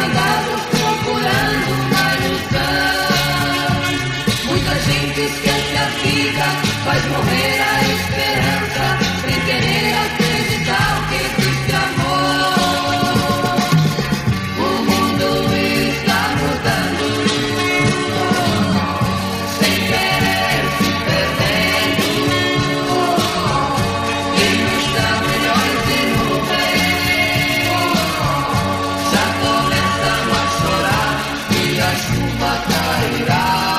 andados procurando uma ilusão. Muita gente esquece a vida, faz morrer a esperança, sem querer acreditar que existe amor. O mundo está mudando, sem querer se perdendo, e não está milhões de nuvens. Já começamos a chorar e a chuva cairá.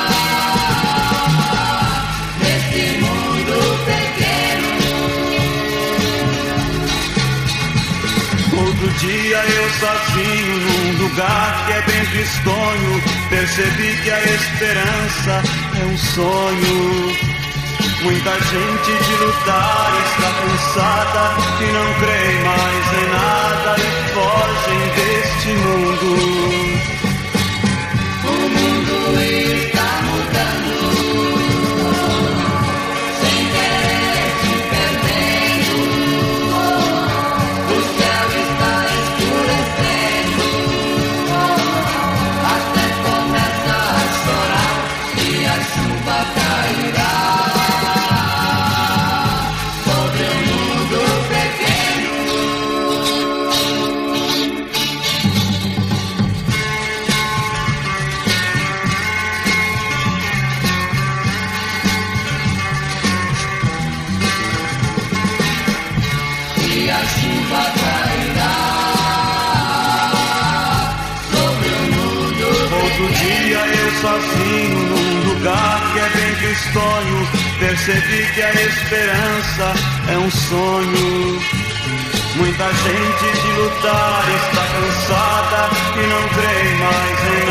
Outro dia eu sozinho num lugar que é bem tristonho, percebi que a esperança é um sonho. Muita gente de lutar está cansada e não crê mais em nada e fogem deste mundo. O mundo está mudando, sem querer se perdendo. O céu está escurecendo, até começa a chorar e a chuva cairá sobre o mundo pequeno. E a chuva cairá sobre o mundo. Outro dia eu sozinho num lugar que é bem tristonho, percebi que a esperança é um sonho. Muita gente de lutar está cansada e não crê mais em